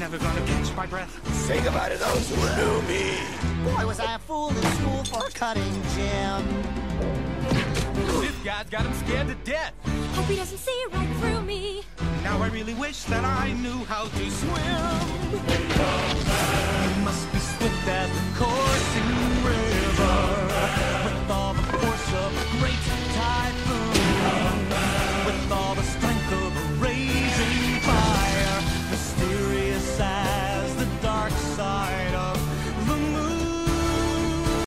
never gonna catch my breath. Say goodbye to those who knew me. Boy, was I a fool in school for cutting Jim. This guy's got him scared to death. Hope he doesn't see right through me. Now I really wish that I knew how to swim.